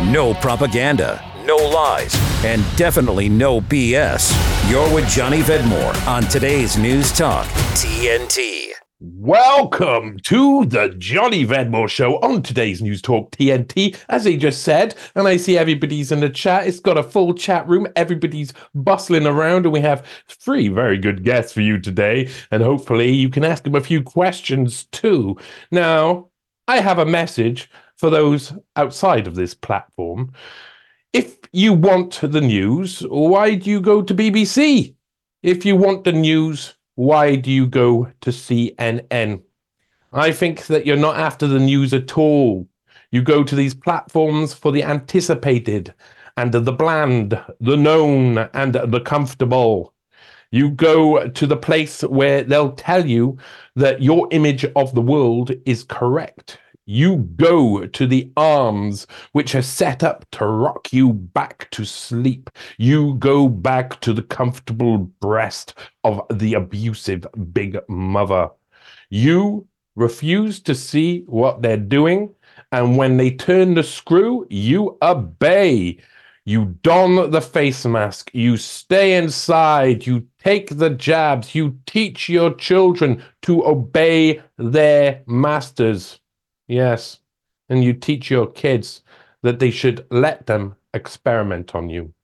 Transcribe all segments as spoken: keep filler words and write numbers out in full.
No propaganda, no lies, and definitely no B S. You're with Johnny Vedmore on today's News Talk, T N T. Welcome to the Johnny Vedmore Show on today's News Talk T N T, as he just said, and I see everybody's in the chat. It's got a full chat room. Everybody's bustling around, and we have three very good guests for you today, and hopefully you can ask them a few questions too. Now, I have a message for those outside of this platform. If you want the news, why do you go to B B C? If you want the news, why do you go to C N N? I think that you're not after the news at all. You go to these platforms for the anticipated and the bland, the known and the comfortable. You go to the place where they'll tell you that your image of the world is correct. You go to the arms which are set up to rock you back to sleep. You go back to the comfortable breast of the abusive big mother. You refuse to see what they're doing, and when they turn the screw, you obey. You don the face mask, you stay inside, you take the jabs, you teach your children to obey their masters. Yes, and you teach your kids that they should let them experiment on you.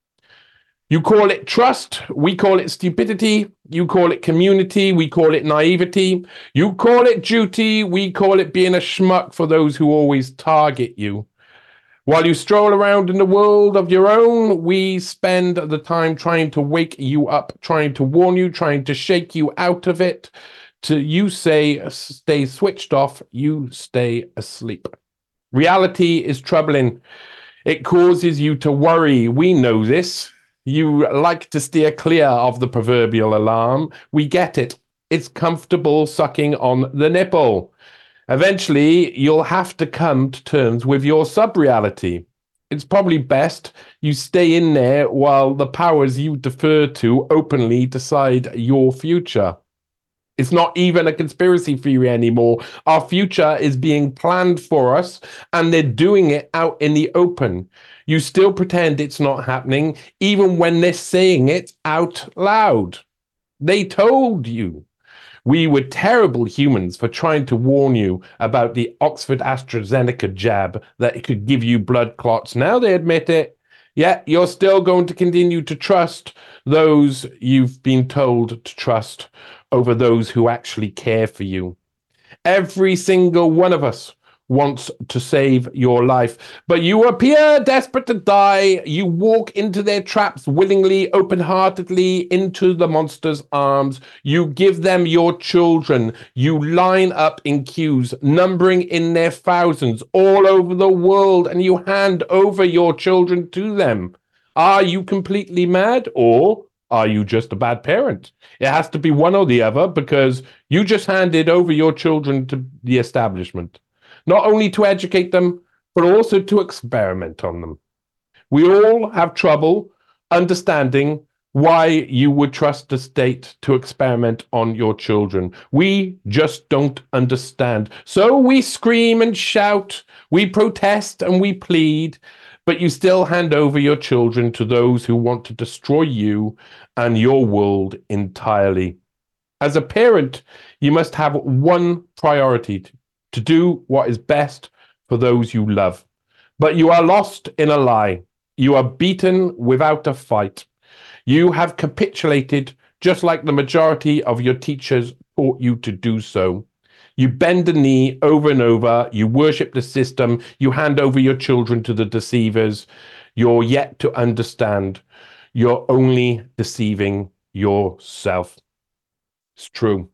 You call it trust, we call it stupidity. You call it community, we call it naivety. You call it duty, we call it being a schmuck for those who always target you. While you stroll around in the world of your own, we spend the time trying to wake you up, trying to warn you, trying to shake you out of it. To you say, stay switched off, you stay asleep. Reality is troubling. It causes you to worry. We know this. You like to steer clear of the proverbial alarm. We get it. It's comfortable sucking on the nipple. Eventually, you'll have to come to terms with your sub-reality. It's probably best you stay in there while the powers you defer to openly decide your future. It's not even a conspiracy theory anymore. Our future is being planned for us, and they're doing it out in the open. You still pretend it's not happening, even when they're saying it out loud. They told you. We were terrible humans for trying to warn you about the Oxford AstraZeneca jab that it could give you blood clots. Now they admit it. Yet you're still going to continue to trust those you've been told to trust over those who actually care for you. Every single one of us wants to save your life, but you appear desperate to die. You walk into their traps willingly, open-heartedly, into the monster's arms. You give them your children. You line up in queues, numbering in their thousands all over the world, and you hand over your children to them. Are you completely mad, or are you just a bad parent? It has to be one or the other, because you just handed over your children to the establishment, not only to educate them, but also to experiment on them. We all have trouble understanding why you would trust the state to experiment on your children. We just don't understand. So we scream and shout, we protest and we plead, but you still hand over your children to those who want to destroy you and your world entirely. As a parent, you must have one priority: to, to do what is best for those you love. But you are lost in a lie. You are beaten without a fight. You have capitulated just like the majority of your teachers taught you to do so. You bend the knee over and over. You worship the system. You hand over your children to the deceivers. You're yet to understand. You're only deceiving yourself. It's true.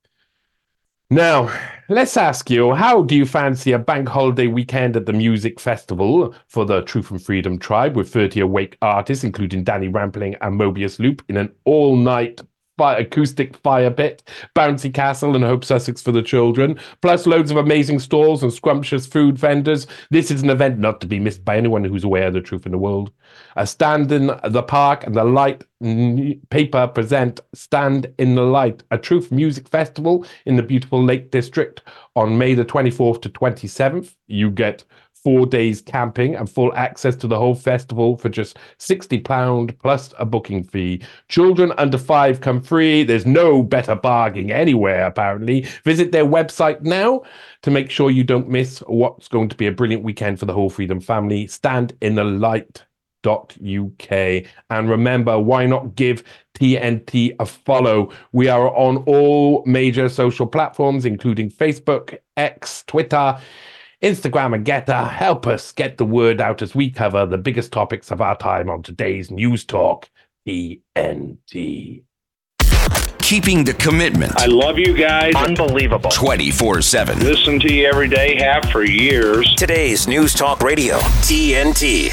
Now, let's ask you, how do you fancy a bank holiday weekend at the music festival for the Truth and Freedom Tribe with thirty awake artists, including Danny Rampling and Mobius Loop, in an all-night fire, acoustic fire pit, bouncy castle and Hope Sussex for the children, plus loads of amazing stalls and scrumptious food vendors. This is an event not to be missed by anyone who's aware of the truth in the world. A Stand in the Park and the Light paper present Stand in the Light, a truth music festival in the beautiful Lake District on May the twenty-fourth to twenty-seventh. You get four days camping and full access to the whole festival for just sixty pounds plus a booking fee. Children under five come free. There's no better bargain anywhere, apparently. Visit their website now to make sure you don't miss what's going to be a brilliant weekend for the whole Freedom family. Stand in the light dot U K. And remember, why not give T N T a follow? We are on all major social platforms, including Facebook, X, Twitter, Instagram, and Getter. Help us get the word out as we cover the biggest topics of our time on today's News Talk T N T. Keeping the commitment. I love you guys. Unbelievable. twenty-four seven. Listen to you every day, have for years. Today's News Talk Radio, T N T.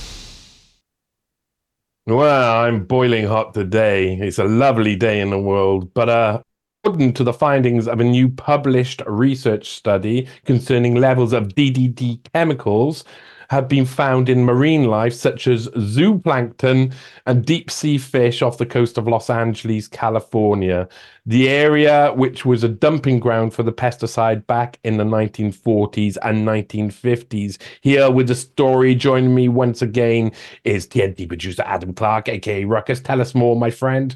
Well, I'm boiling hot today. It's a lovely day in the world, but uh, according to the findings of a new published research study concerning levels of D D T chemicals have been found in marine life, such as zooplankton and deep sea fish off the coast of Los Angeles, California. The area, which was a dumping ground for the pesticide back in the nineteen forties and nineteen fifties. Here with the story, joining me once again is T N T producer Adam Clark, aka Ruckus. Tell us more, my friend.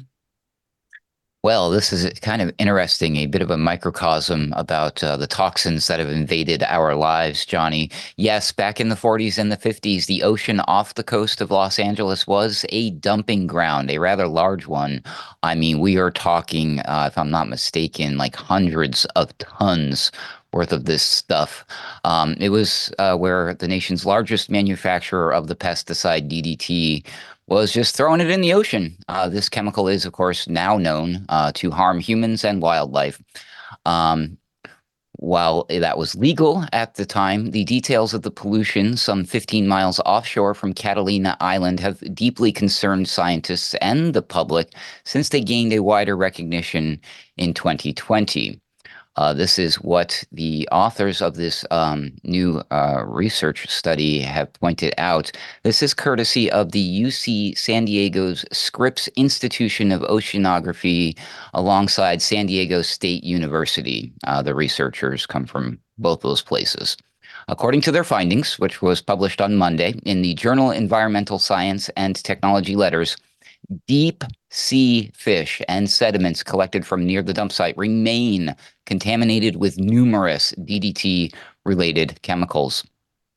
Well, this is kind of interesting, a bit of a microcosm about uh, the toxins that have invaded our lives, Johnny. Yes, back in the forties and the fifties, the ocean off the coast of Los Angeles was a dumping ground, a rather large one. I mean, we are talking, uh, if I'm not mistaken, like hundreds of tons worth of this stuff. Um, it was uh, where the nation's largest manufacturer of the pesticide D D T was just throwing it in the ocean. Uh, this chemical is, of course, now known uh, to harm humans and wildlife. Um, while that was legal at the time, the details of the pollution some fifteen miles offshore from Catalina Island have deeply concerned scientists and the public since they gained a wider recognition in twenty twenty. Uh, this is what the authors of this um, new uh, research study have pointed out. This is courtesy of the U C San Diego's Scripps Institution of Oceanography alongside San Diego State University. Uh, the researchers come from both those places. According to their findings, which was published on Monday in the journal Environmental Science and Technology Letters, deep sea fish and sediments collected from near the dump site remain contaminated with numerous D D T-related chemicals.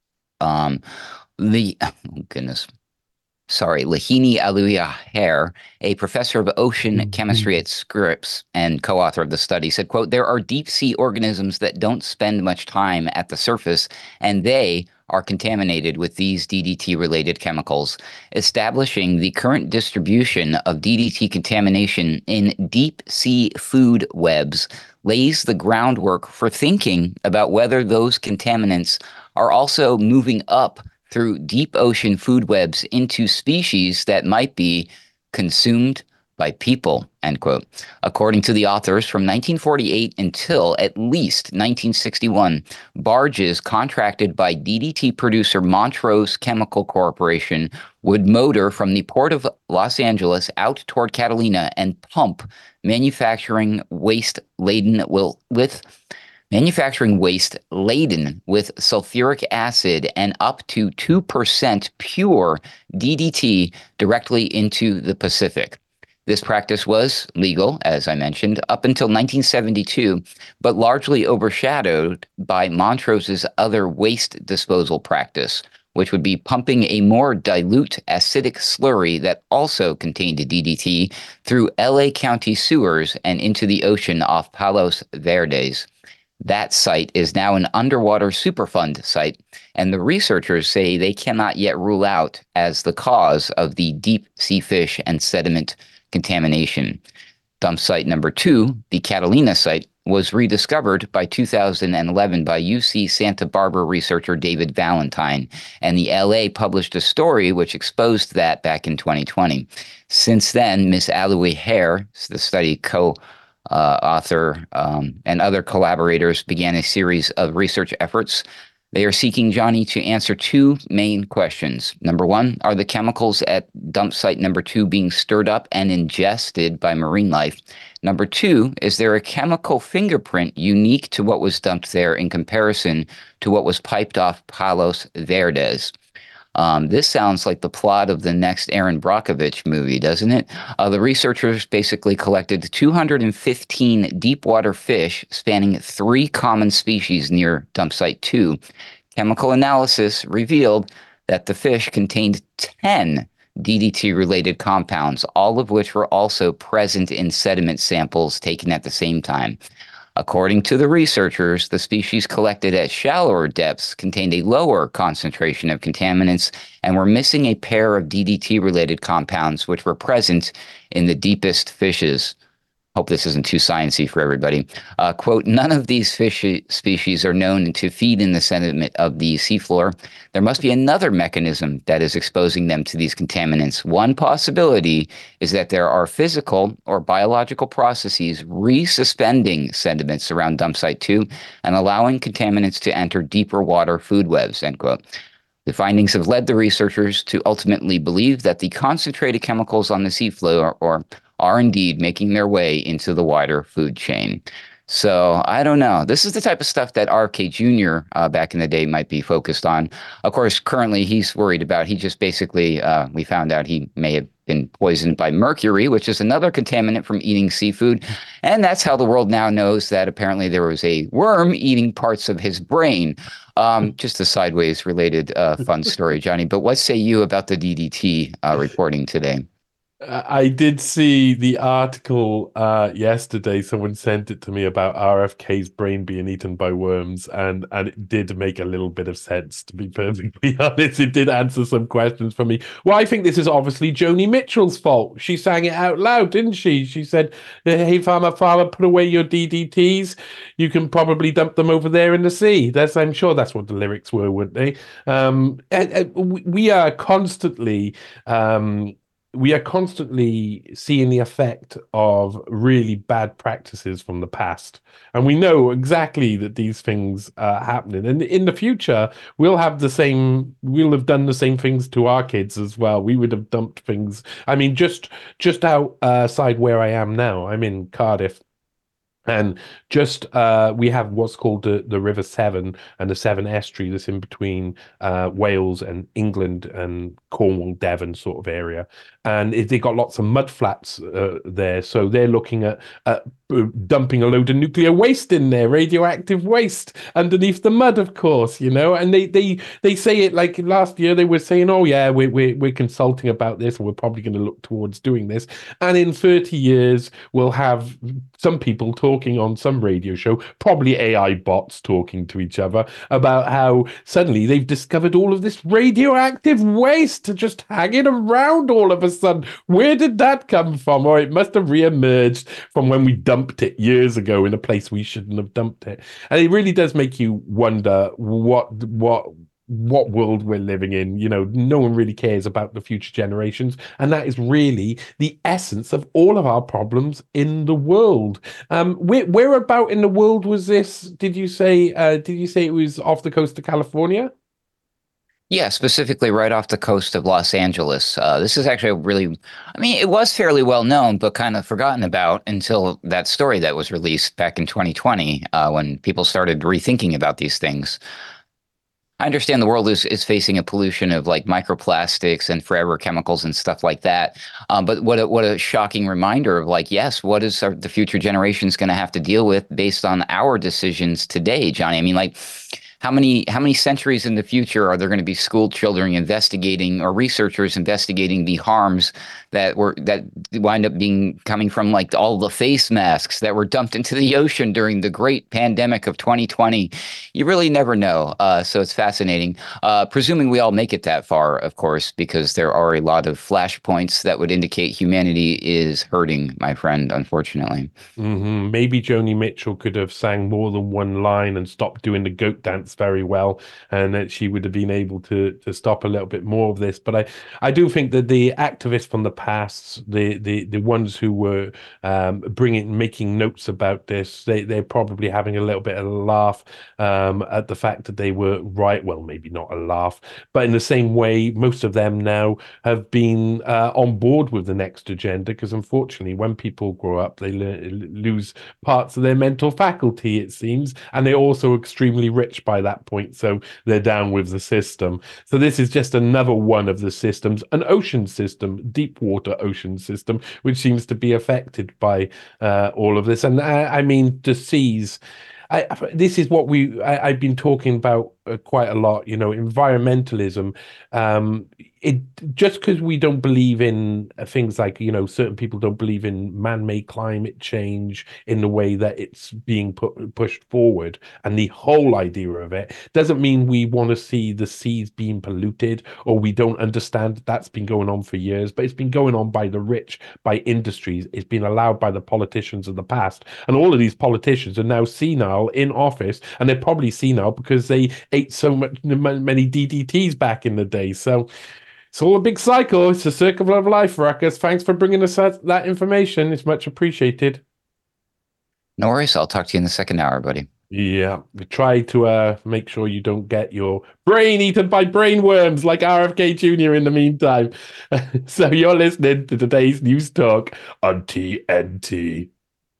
Um, the oh goodness, sorry, Lahini Aluya-Hare, a professor of ocean mm-hmm. chemistry at Scripps and co-author of the study, said, quote, "There are deep-sea organisms that don't spend much time at the surface, and they are contaminated with these D D T-related chemicals. Establishing the current distribution of D D T contamination in deep-sea food webs lays the groundwork for thinking about whether those contaminants are also moving up through deep ocean food webs into species that might be consumed by people," end quote. According to the authors, from nineteen forty-eight until at least nineteen sixty-one, barges contracted by D D T producer Montrose Chemical Corporation would motor from the port of Los Angeles out toward Catalina and pump manufacturing waste laden with manufacturing waste laden with sulfuric acid and up to two percent pure D D T directly into the Pacific. This practice was legal, as I mentioned, up until nineteen seventy-two, but largely overshadowed by Montrose's other waste disposal practice, which would be pumping a more dilute acidic slurry that also contained D D T through L A County sewers and into the ocean off Palos Verdes. That site is now an underwater Superfund site, and the researchers say they cannot yet rule out as the cause of the deep sea fish and sediment contamination. Dump site number two, the Catalina site, was rediscovered by two thousand eleven by U C Santa Barbara researcher David Valentine, and the L A published a story which exposed that back in twenty twenty. Since then, Miz Aluya-Hare, the study co-author, um, and other collaborators began a series of research efforts They are seeking Johnny to answer two main questions. Number one, are the chemicals at dump site number two being stirred up and ingested by marine life? Number two, is there a chemical fingerprint unique to what was dumped there in comparison to what was piped off Palos Verdes? Um, this sounds like the plot of the next Aaron Brockovich movie, doesn't it? Uh, the researchers basically collected two hundred fifteen deep water fish spanning three common species near dump site two. Chemical analysis revealed that the fish contained ten D D T-related compounds, all of which were also present in sediment samples taken at the same time. According to the researchers, the species collected at shallower depths contained a lower concentration of contaminants and were missing a pair of D D T-related compounds which were present in the deepest fishes. Hope this isn't too sciencey for everybody. Uh, quote, none of these fish species are known to feed in the sediment of the seafloor. There must be another mechanism that is exposing them to these contaminants. One possibility is that there are physical or biological processes resuspending sediments around dump site two and allowing contaminants to enter deeper water food webs, end quote. The findings have led the researchers to ultimately believe that the concentrated chemicals on the seafloor or are indeed making their way into the wider food chain. So I don't know. This is the type of stuff that R F K Junior Uh, back in the day might be focused on. Of course, currently he's worried about, he just basically, uh, we found out he may have been poisoned by mercury, which is another contaminant from eating seafood. And that's how the world now knows that apparently there was a worm eating parts of his brain. Um, just a sideways related uh, fun story, Johnny. But what say you about the D D T uh, reporting today? I did see the article uh, yesterday. Someone sent it to me about R F K's brain being eaten by worms, and and it did make a little bit of sense, to be perfectly honest. It did answer some questions for me. Well, I think this is obviously Joni Mitchell's fault. She sang it out loud, didn't she? She said, "Hey, farmer, farmer, put away your D D Ts. You can probably dump them over there in the sea." That's, I'm sure that's what the lyrics were, weren't they? Um, and, and we are constantly. Um, We are constantly seeing the effect of really bad practices from the past. And we know exactly that these things are happening. And in the future, we'll have the same, we'll have done the same things to our kids as well. We would have dumped things. I mean, just just outside where I am now, I'm in Cardiff. And just uh, we have what's called the, the River Severn and the Severn Estuary that's in between uh, Wales and England and Cornwall, Devon sort of area. And it, they got lots of mud flats uh, there. So they're looking at, at dumping a load of nuclear waste in there, radioactive waste underneath the mud, of course, you know. And they they they say it like last year they were saying, oh, yeah, we're, we're, we're consulting about this and we're probably going to look towards doing this. And in thirty years, we'll have some people talking on some radio show, probably A I bots talking to each other about how suddenly they've discovered all of this radioactive waste just hanging around all of a sudden. Where did that come from? Or it must have re-emerged from when we dumped it years ago in a place we shouldn't have dumped it. And it really does make you wonder what what what world we're living in. You know, no one really cares about the future generations, and that is really the essence of all of our problems in the world. Um, where, where about in the world was this? Did you say? Uh, did you say it was off the coast of California? Yeah, specifically right off the coast of Los Angeles. Uh, this is actually a really, I mean, it was fairly well known, but kind of forgotten about until that story that was released back in twenty twenty, uh, when people started rethinking about these things. I understand the world is, is facing a pollution of like microplastics and forever chemicals and stuff like that. Um, but what a, what a shocking reminder of like, yes, what is our, the future generations going to have to deal with based on our decisions today, Johnny? I mean, like, How many how many centuries in the future are there going to be school children investigating or researchers investigating the harms that were that wind up being coming from like all the face masks that were dumped into the ocean during the great pandemic of twenty twenty? You really never know. Uh, so it's fascinating. Uh, presuming we all make it that far, of course, because there are a lot of flashpoints that would indicate humanity is hurting, my friend, unfortunately. Mm-hmm. Maybe Joni Mitchell could have sang more than one line and stopped doing the goat dance science very well, and that she would have been able to to stop a little bit more of this. But I, I do think that the activists from the past, the the the ones who were um, bringing making notes about this, they they're probably having a little bit of a laugh um, at the fact that they were right. Well, maybe not a laugh, but in the same way, most of them now have been uh, on board with the next agenda, because unfortunately, when people grow up, they le- lose parts of their mental faculty, it seems, and they're also extremely rich by that point, so they're down with the system. So this is just another one of the systems, an ocean system, deep water ocean system, which seems to be affected by uh, all of this. And I, I mean, the seas, I, this is what we I, I've been talking about uh, quite a lot, you know, environmentalism. Um, it just because we don't believe in things like, you know, certain people don't believe in man-made climate change in the way that it's being put, pushed forward, and the whole idea of it doesn't mean we want to see the seas being polluted, or we don't understand that that's been going on for years, but it's been going on by the rich, by industries. It's been allowed by the politicians of the past, and all of these politicians are now senile in office, and they're probably senile because they ate so much many D D Ts back in the day. So it's all a big cycle. It's a circle of life, Ruckus. Thanks for bringing us that, that information. It's much appreciated. No worries. I'll talk to you in the second hour, buddy. Yeah, try to uh, make sure you don't get your brain eaten by brain worms like R F K Junior in the meantime. So you're listening to today's News Talk on T N T.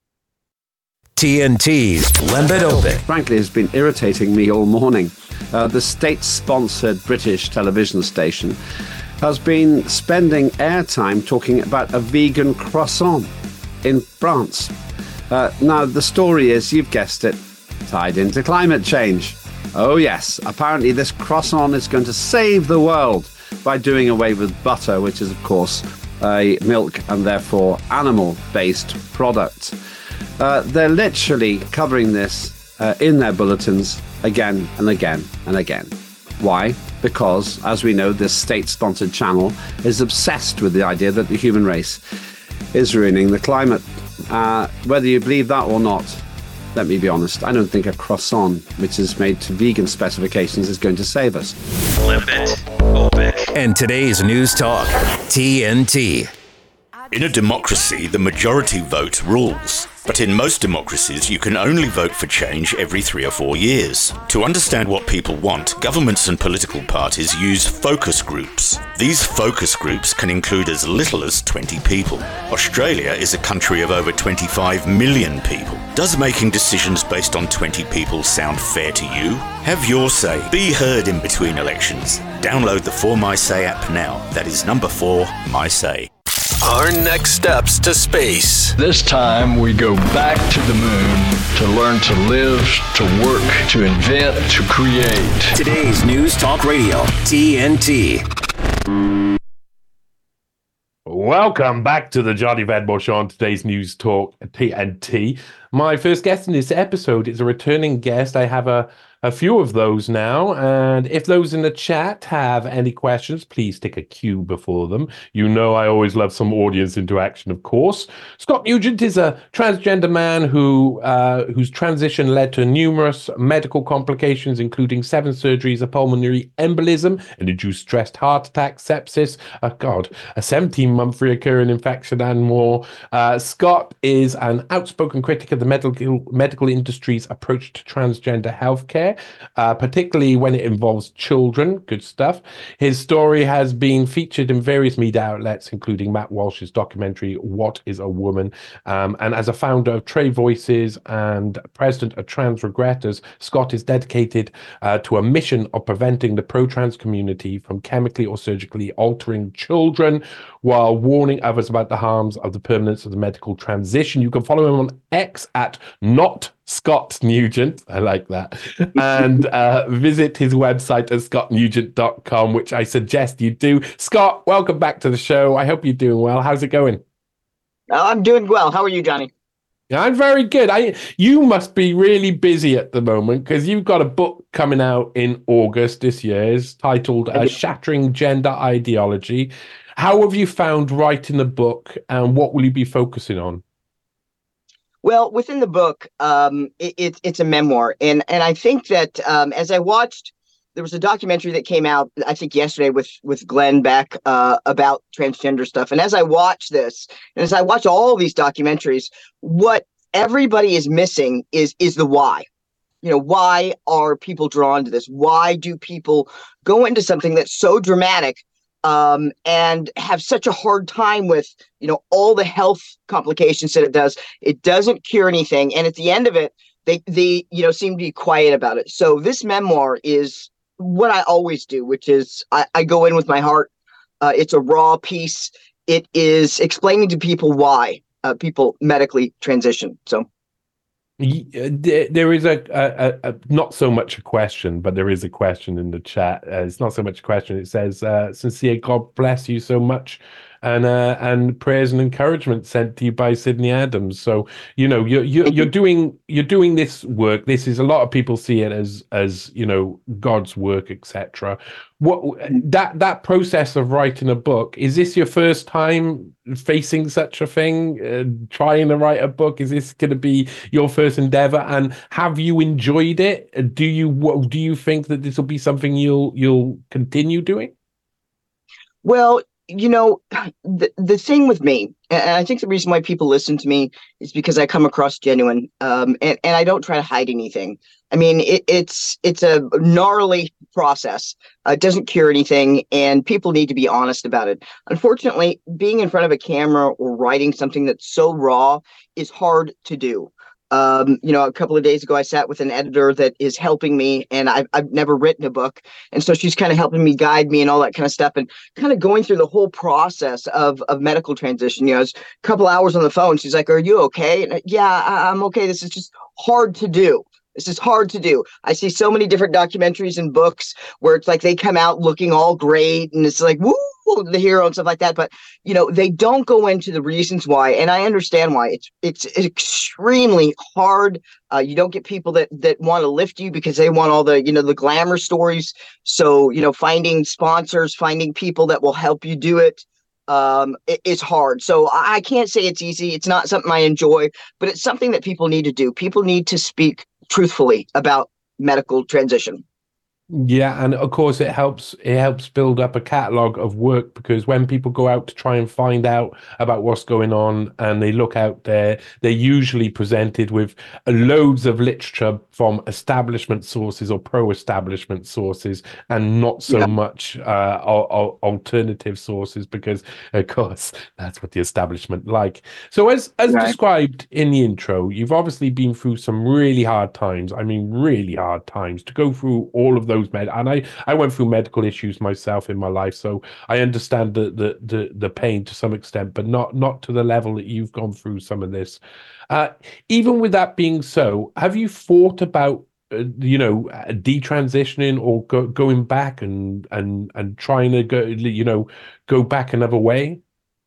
T N T's Lembit Öpik. Frankly, it's been irritating me all morning. Uh, the state-sponsored British television station has been spending airtime talking about a vegan croissant in France. Uh, now, the story is, you've guessed it, tied into climate change. Oh yes, apparently this croissant is going to save the world by doing away with butter, which is, of course, a milk and therefore animal-based product. Uh, they're literally covering this uh, in their bulletins again and again and again. Why? Because, as we know, this state-sponsored channel is obsessed with the idea that the human race is ruining the climate. Uh, whether you believe that or not, let me be honest, I don't think a croissant, which is made to vegan specifications, is going to save us. Lembit Öpik. And today's News Talk, T N T. In a democracy, the majority vote rules. But in most democracies, you can only vote for change every three or four years. To understand what people want, governments and political parties use focus groups. These focus groups can include as little as twenty people. Australia is a country of over twenty-five million people. Does making decisions based on twenty people sound fair to you? Have your say. Be heard in between elections. Download the For My Say app now. That is number four, My Say. Our next steps to space. This time we go back to the moon to learn to live, to work, to invent, to create. Today's News Talk Radio, T N T. Welcome back to the Johnny Vedmore Show on today's News Talk T N T. My first guest in this episode is a returning guest. I have a a few of those now, and if those in the chat have any questions, please stick a Q before them. You know I always love some audience interaction, of course. Scott Nugent is a transgender man who uh, whose transition led to numerous medical complications, including seven surgeries, a pulmonary embolism, an induced stressed heart attack, sepsis, oh God, a seventeen-month recurring infection, and more. Uh, Scott is an outspoken critic of the medical medical industry's approach to transgender healthcare. Uh, particularly when it involves children. Good stuff. His story has been featured in various media outlets, including Matt Walsh's documentary, What is a Woman? Um, and as a founder of Trey Voices and president of Trans Regretters, Scott is dedicated uh, to a mission of preventing the pro-trans community from chemically or surgically altering children, while warning others about the harms of the permanence of the medical transition. You can follow him on X at not Scott Nugent. I like that. And uh, visit his website at scott nugent dot com, which I suggest you do. Scott, welcome back to the show. I hope you're doing well. How's it going? I'm doing well. How are you, Johnny? Yeah, I'm very good. I you must be really busy at the moment, because you've got a book coming out in August this year. It's titled uh, Shattering Gender Ideology. How have you found writing the book, and what will you be focusing on? Well, within the book, um, it, it, it's a memoir, and and I think that um, as I watched, there was a documentary that came out, I think yesterday, with with Glenn Beck uh, about transgender stuff. And as I watch this, and as I watch all these documentaries, what everybody is missing is is the why. You know, why are people drawn to this? Why do people go into something that's so dramatic um, and have such a hard time with, you know, all the health complications that it does? It doesn't cure anything. And at the end of it, they, they, you know, seem to be quiet about it. So this memoir is what I always do, which is I, I go in with my heart. Uh, it's a raw piece. It is explaining to people why uh, people medically transition. So. There is a, a, a not so much a question, but there is a question in the chat. Uh, it's not so much a question. It says, uh, "Sincere, God bless you so much," and uh, and prayers and encouragement sent to you by Sydney Adams. So you know you're you're, you're doing you're doing this work. This is a lot of people see it as as you know God's work, et cetera. What that that process of writing a book, is this your first time facing such a thing, uh, trying to write a book? Is this going to be your first endeavor, and have you enjoyed it? Do you what, do you think that this will be something you'll you'll continue doing? Well, you know, the the thing with me, and I think the reason why people listen to me is because I come across genuine, um, and and I don't try to hide anything. I mean, it, it's it's a gnarly process. Uh, it doesn't cure anything, and people need to be honest about it. Unfortunately, being in front of a camera or writing something that's so raw is hard to do. Um, you know, a couple of days ago, I sat with an editor that is helping me, and I've, I've never written a book. And so she's kind of helping me, guide me and all that kind of stuff, and kind of going through the whole process of, of medical transition. You know, it's a couple hours on the phone. She's like, "Are you okay?" And I, yeah, I, I'm okay. This is just hard to do. This is hard to do. I see so many different documentaries and books where it's like they come out looking all great and it's like, woo, the hero and stuff like that. But, you know, they don't go into the reasons why. And I understand why. It's it's extremely hard. Uh, you don't get people that that want to lift you because they want all the, you know, the glamour stories. So, you know, finding sponsors, finding people that will help you do it. Um, it, it's hard. So I can't say it's easy. It's not something I enjoy, but it's something that people need to do. People need to speak truthfully about medical transition. Yeah, and of course it helps it helps build up a catalog of work, because when people go out to try and find out about what's going on and they look out there, they're usually presented with loads of literature from establishment sources or pro-establishment sources, and not so yeah. much uh, alternative sources, because of course that's what the establishment like. So as as right. described in the intro, you've obviously been through some really hard times. I mean, really hard times to go through all of those. Med- and I, I went through medical issues myself in my life, so I understand the, the the the pain to some extent, but not not to the level that you've gone through some of this. Uh, even with that being so, have you thought about uh, you know detransitioning or go, going back and and and trying to go you know go back another way?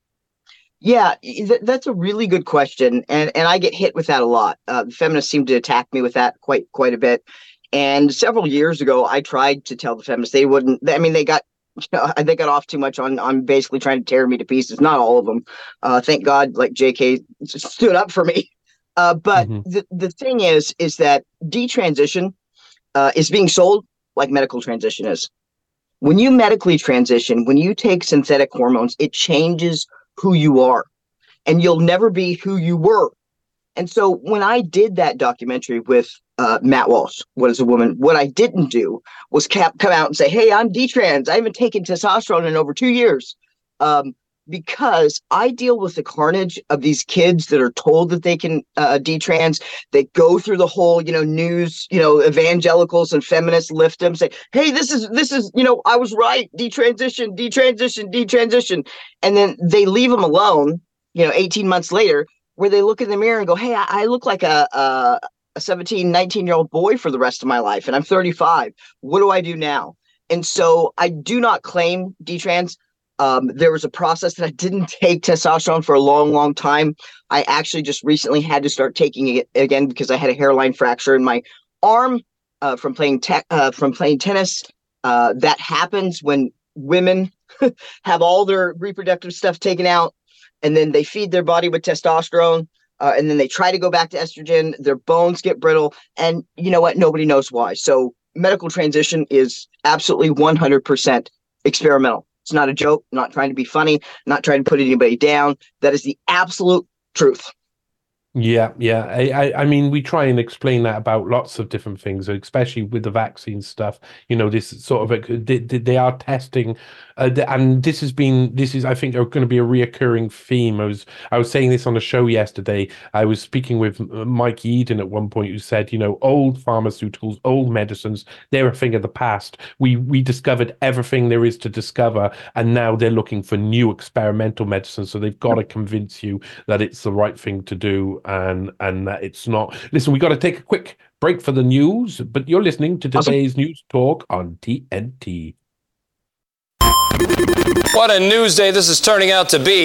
Yeah, th- that's a really good question, and and I get hit with that a lot. Uh, feminists seem to attack me with that quite quite a bit. And several years ago, I tried to tell the feminists they wouldn't. I mean, they got, you know, they got off too much on on basically trying to tear me to pieces. Not all of them. Uh, thank God, like J K stood up for me. Uh, but mm-hmm. the the thing is, is that detransition uh, is being sold like medical transition is. When you medically transition, when you take synthetic hormones, it changes who you are, and you'll never be who you were. And so when I did that documentary with uh, Matt Walsh, What is a Woman, what I didn't do was cap- come out and say, hey, I'm detrans. I haven't taken testosterone in over two years um, because I deal with the carnage of these kids that are told that they can uh, detrans. They go through the whole, you know, news, you know, evangelicals and feminists lift them, say, hey, this is, this is, you know, I was right. Detransition, detransition, detransition. And then they leave them alone, you know, eighteen months later, where they look in the mirror and go, hey, I, I look like a, a a seventeen, nineteen year old boy for the rest of my life. And I'm thirty-five. What do I do now? And so I do not claim detrans. Um, there was a process that I didn't take testosterone for a long, long time. I actually just recently had to start taking it again because I had a hairline fracture in my arm uh, from playing te- uh, from playing tennis. Uh, that happens when women have all their reproductive stuff taken out, and then they feed their body with testosterone. uh, and then they try to go back to estrogen, their bones get brittle, and you know what? Nobody knows why. So medical transition is absolutely one hundred percent experimental. It's not a joke, not trying to be funny, not trying to put anybody down. That is the absolute truth. Yeah, yeah. I, I, I mean, we try and explain that about lots of different things, especially with the vaccine stuff. You know, this sort of they, they are testing, uh, and this has been this is I think are going to be a reoccurring theme. I was I was saying this on the show yesterday. I was speaking with Mike Eden at one point, who said, you know, old pharmaceuticals, old medicines, they're a thing of the past. We we discovered everything there is to discover, and now they're looking for new experimental medicines. So they've got to convince you that it's the right thing to do. And and that it's not. Listen, we got to take a quick break for the news, but you're listening to today's awesome. News Talk on T N T. What a news day this is turning out to be.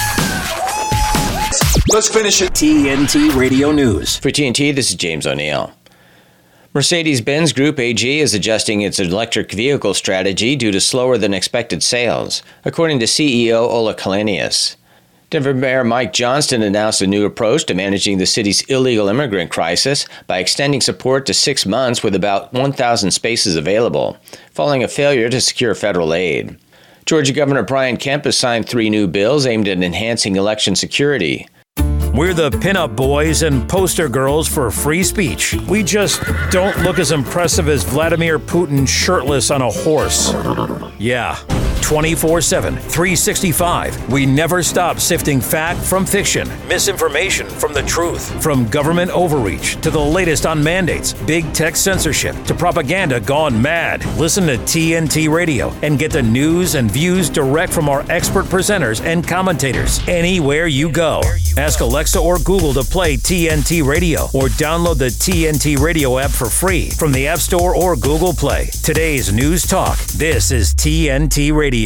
Let's finish it. T N T Radio News. For T N T, this is James O'Neill. Mercedes-Benz Group A G is adjusting its electric vehicle strategy due to slower than expected sales, according to C E O Ola Kalenius. Denver Mayor Mike Johnston announced a new approach to managing the city's illegal immigrant crisis by extending support to six months with about one thousand spaces available, following a failure to secure federal aid. Georgia Governor Brian Kemp has signed three new bills aimed at enhancing election security. We're the pinup boys and poster girls for free speech. We just don't look as impressive as Vladimir Putin shirtless on a horse. Yeah. twenty-four seven, three sixty-five. We never stop sifting fact from fiction, misinformation from the truth, from government overreach to the latest on mandates, big tech censorship to propaganda gone mad. Listen to T N T Radio and get the news and views direct from our expert presenters and commentators anywhere you go. Ask Alexa or Google to play T N T Radio or download the T N T Radio app for free from the App Store or Google Play. Today's News Talk. This is T N T Radio.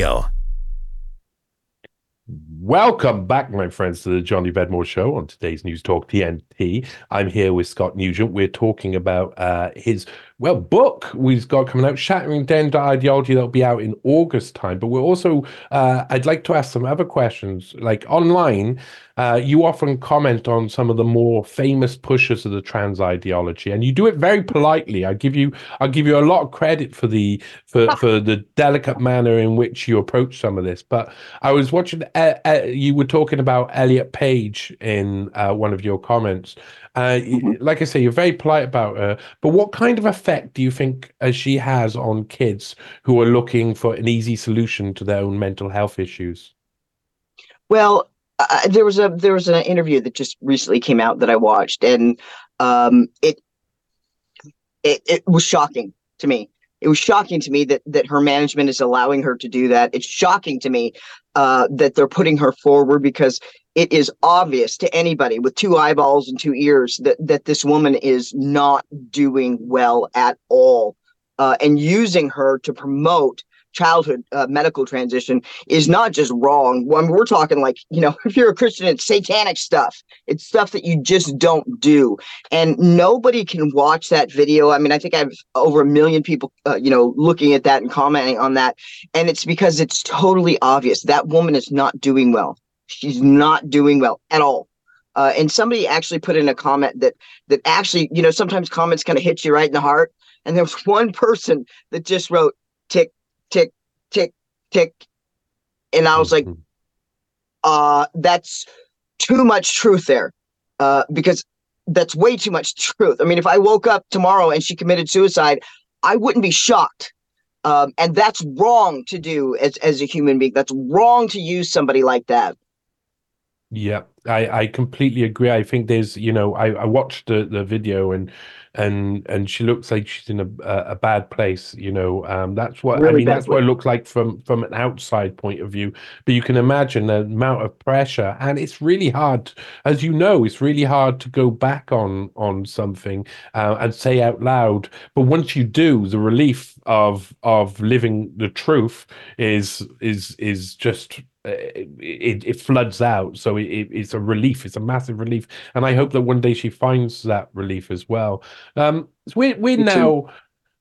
Welcome back, my friends, to the Johnny Vedmore Show on today's News Talk T N T. I'm here with Scott Nugent. We're talking about uh, his, well, book we've got coming out, Shattering Gender Ideology, that'll be out in August time. But we're also, uh, I'd like to ask some other questions. Like online, uh, you often comment on some of the more famous pushers of the trans ideology, and you do it very politely. I give you, I'll give you a lot of credit for the for for the delicate manner in which you approach some of this. But I was watching, uh, uh, you were talking about Elliot Page in uh, one of your comments. Uh, mm-hmm. Like I say, you're very polite about her, but what kind of effect do you think uh, she has on kids who are looking for an easy solution to their own mental health issues? Well, uh, there was a there was an interview that just recently came out that I watched, and um, it it it was shocking to me. It was shocking to me that that her management is allowing her to do that. It's shocking to me uh, that they're putting her forward, because it is obvious to anybody with two eyeballs and two ears that, that this woman is not doing well at all. Uh, and using her to promote childhood uh, medical transition is not just wrong. When we're talking, like, you know, if you're a Christian, it's satanic stuff. It's stuff that you just don't do. And nobody can watch that video. I mean, I think I have over a million people, uh, you know, looking at that and commenting on that. And it's because it's totally obvious that woman is not doing well. She's not doing well at all. Uh, and somebody actually put in a comment that that actually, you know, sometimes comments kind of hit you right in the heart. And there was one person that just wrote tick, tick, tick, tick. And I was like, uh, that's too much truth there, uh, because that's way too much truth. I mean, if I woke up tomorrow and she committed suicide, I wouldn't be shocked. Um, and that's wrong to do as, as a human being. That's wrong to use somebody like that. Yeah, I, I completely agree. I think there's, you know, I, I watched the, the video and and and she looks like she's in a a bad place. You know, um, that's what really I mean. That's what it looks like from from an outside point of view. But you can imagine the amount of pressure, and it's really hard, as you know, it's really hard to go back on on something uh, and say out loud. But once you do, the relief of of living the truth is is is just. It, it floods out, so it, it's a relief. It's a massive relief, and I hope that one day she finds that relief as well. Um, we're we're now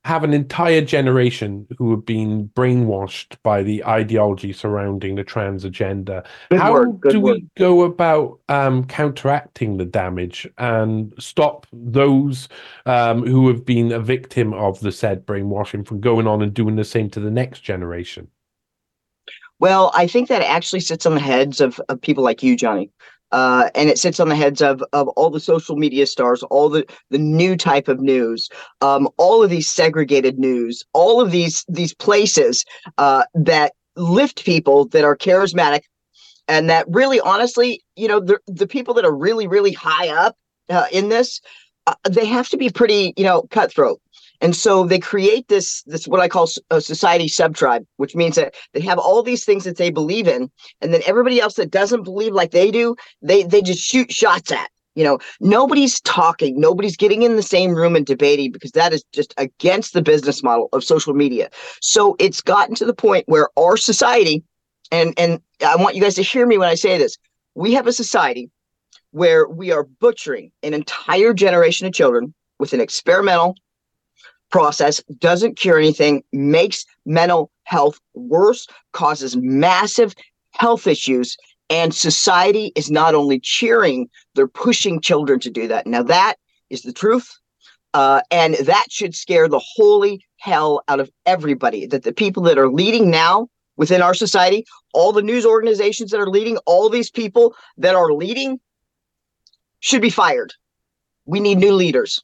have an entire generation who have been brainwashed by the ideology surrounding the trans agenda. Good How word, good do word. we go about um, counteracting the damage and stop those um, who have been a victim of the said brainwashing from going on and doing the same to the next generation? Well, I think that actually sits on the heads of, of people like you, Johnny. Uh, and it sits on the heads of, of all the social media stars, all the, the new type of news, um, all of these segregated news, all of these these places uh, that lift people that are charismatic and that really, honestly, you know, the, the people that are really, really high up uh, in this, uh, they have to be pretty, you know, cutthroat. And so they create this, this what I call a society subtribe, which means that they have all these things that they believe in. And then everybody else that doesn't believe like they do, they, they just shoot shots at. You know, nobody's talking. Nobody's getting in the same room and debating because that is just against the business model of social media. So it's gotten to the point where our society, and, and I want you guys to hear me when I say this, we have a society where we are butchering an entire generation of children with an experimental process, doesn't cure anything, makes mental health worse, causes massive health issues, and society is not only cheering, they're pushing children to do that. Now that is the truth, uh, and that should scare the holy hell out of everybody, that the people that are leading now within our society, all the news organizations that are leading, all these people that are leading should be fired. We need new leaders.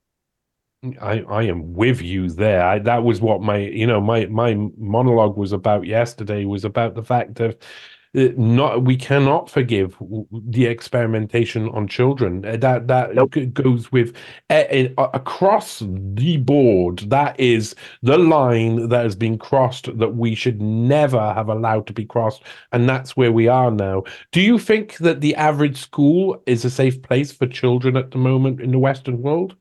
I, I am with you there. I, that was what my, you know, my, my monologue was about yesterday, was about the fact of uh, not, we cannot forgive the experimentation on children. Uh, that that nope. goes with uh, uh, across the board. That is the line that has been crossed that we should never have allowed to be crossed. And that's where we are now. Do you think that the average school is a safe place for children at the moment in the Western world?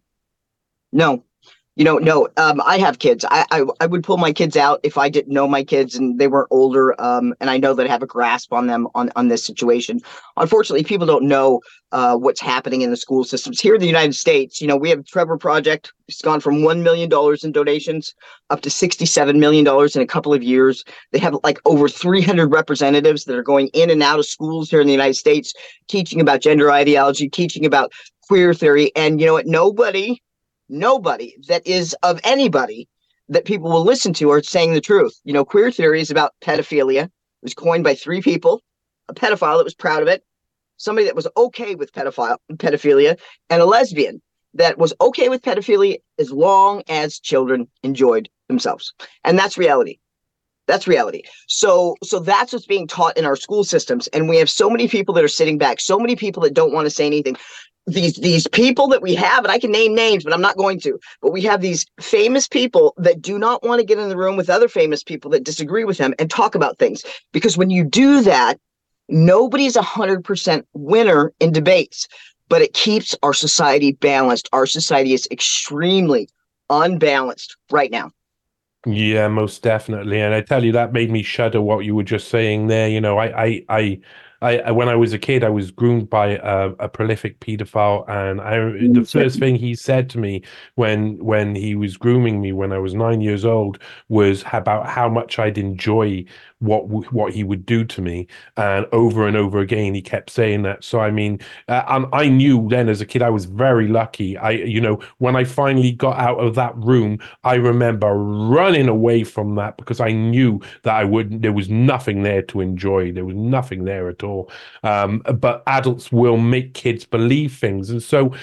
No, you know, no, um, I have kids. I, I I would pull my kids out if I didn't know my kids and they weren't older. Um, and I know that I have a grasp on them on, on this situation. Unfortunately, people don't know uh, what's happening in the school systems here in the United States. You know, we have Trevor Project. It's gone from one million dollars in donations up to sixty-seven million dollars in a couple of years. They have like over three hundred representatives that are going in and out of schools here in the United States, teaching about gender ideology, teaching about queer theory. And you know what? Nobody Nobody that is of anybody that people will listen to are saying the truth. You know, queer theory is about pedophilia. It was coined by three people, a pedophile that was proud of it, somebody that was okay with pedophile pedophilia, and a lesbian that was okay with pedophilia as long as children enjoyed themselves. And that's reality. That's reality. So so that's what's being taught in our school systems. And we have so many people that are sitting back, so many people that don't want to say anything. These these people that we have, and I can name names, but I'm not going to, but we have these famous people that do not want to get in the room with other famous people that disagree with them and talk about things. Because when you do that, nobody's one hundred percent winner in debates, but it keeps our society balanced. Our society is extremely unbalanced right now. Yeah, most definitely. And I tell you, that made me shudder what you were just saying there. You know, I, I, I, I when I was a kid, I was groomed by a, a prolific pedophile, and I, the first thing he said to me when when he was grooming me when I was nine years old was about how much I'd enjoy what what he would do to me, and over and over again he kept saying that. So I mean, uh, and I knew then as a kid I was very lucky. I, you know, when I finally got out of that room, I remember running away from that because I knew that I wouldn't. There was nothing there to enjoy. There was nothing there at all. Um, but adults will make kids believe things, and so,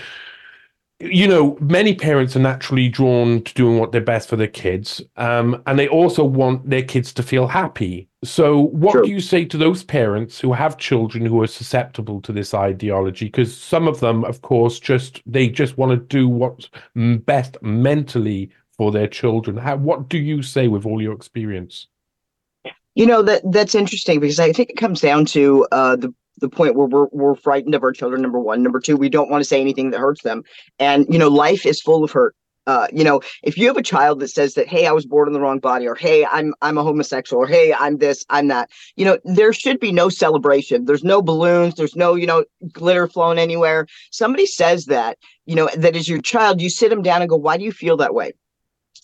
you know, many parents are naturally drawn to doing what they're best for their kids, um, and they also want their kids to feel happy. So what True. do you say to those parents who have children who are susceptible to this ideology? Because some of them, of course, just they just want to do what's best mentally for their children. How, what do you say with all your experience? You know, that that's interesting because I think it comes down to uh, the the point where we're we're frightened of our children. Number one, number two, we don't want to say anything that hurts them. And you know, life is full of hurt. Uh, you know, if you have a child that says that, hey, I was born in the wrong body, or hey, I'm I'm a homosexual, or hey, I'm this, I'm that. You know, there should be no celebration. There's no balloons. There's no, you know, glitter flown anywhere. Somebody says that, you know, that is your child. You sit them down and go, why do you feel that way?